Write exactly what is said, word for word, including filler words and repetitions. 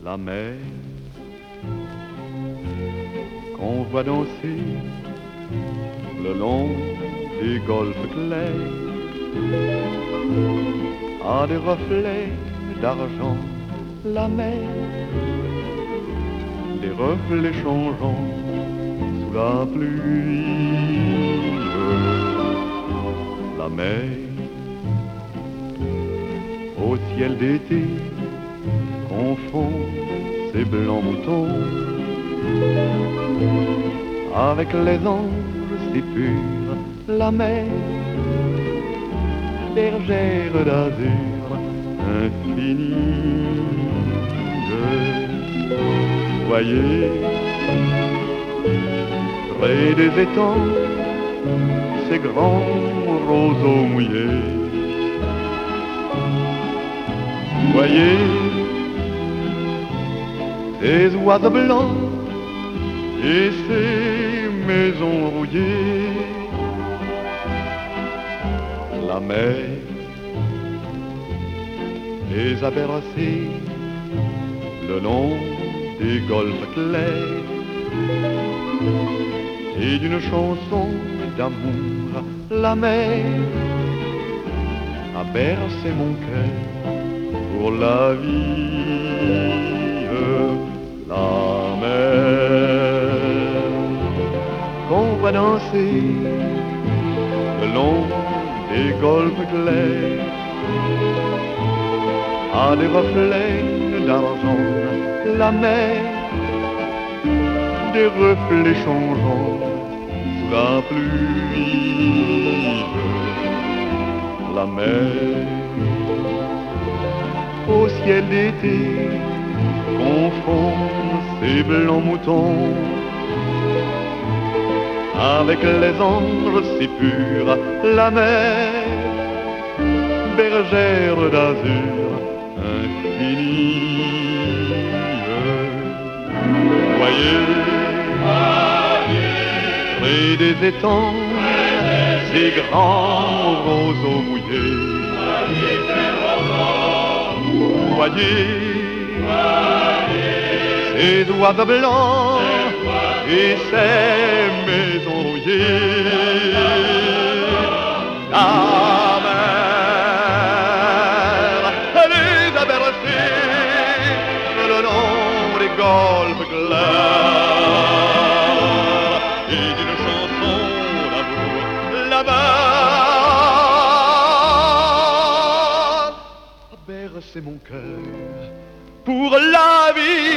la mer qu'on voit danser le long des golfes clairs a des reflets d'argent, la mer, des reflets changeants sous la pluie. La mer au ciel d'été confond ses blancs moutons avec les anges si purs. La mer, bergère d'azur infinie. Voyez, près des étangs, ces grands roseaux mouillés. Voyez, ces oiseaux blancs et ces maisons rouillées. La mer les a bercés le long des golfes clairs et d'une chanson d'amour. La mer a bercé mon cœur pour la vie. La mer qu'on va danser le long des golfes clairs a des reflets d'argent. La mer, des reflets changeants sous la pluie. La mer au ciel d'été confond ses blancs moutons avec les anges si purs. La mer, bergère d'azur infinie. Voyez, près des étangs, ces grands roseaux mouillés. Voyez, ces oiseaux blancs et ces maisons rouillées. La mer les a bercés le long des golfes clairs et d'une chanson d'amour. La mer a bercé mon cœur pour la vie.